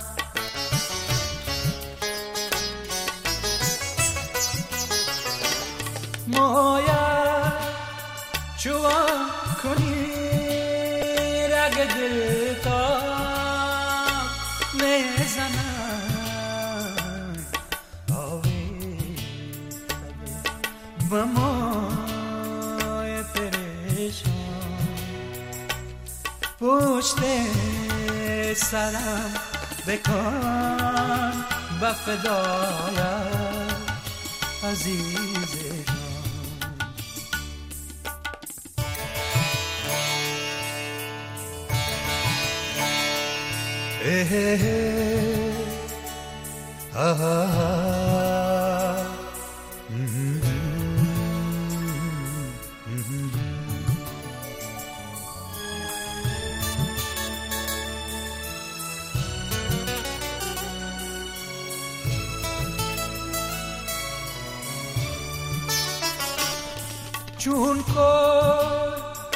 مویت چوا کنی رگ دل تا نزند، و مای پریشان پشت سرم بکن با فدایت عزیز چون کن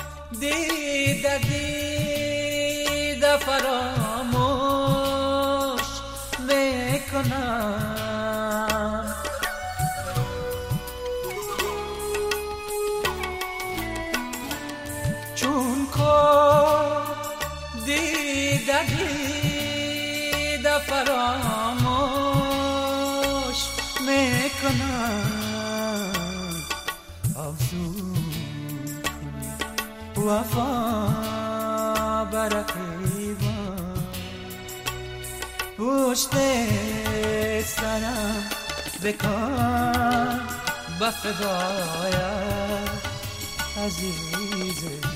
دیده فراموش میکنم، چون کن دیده فراموش میکنم، وفا برقیبان پشت سرم بکن با فدایت عزیز جان.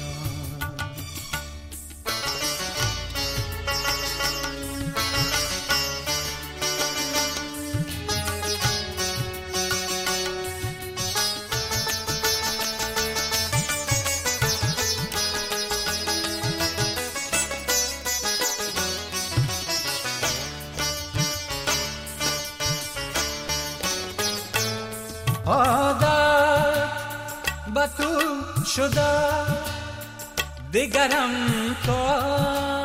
شده دگرم کار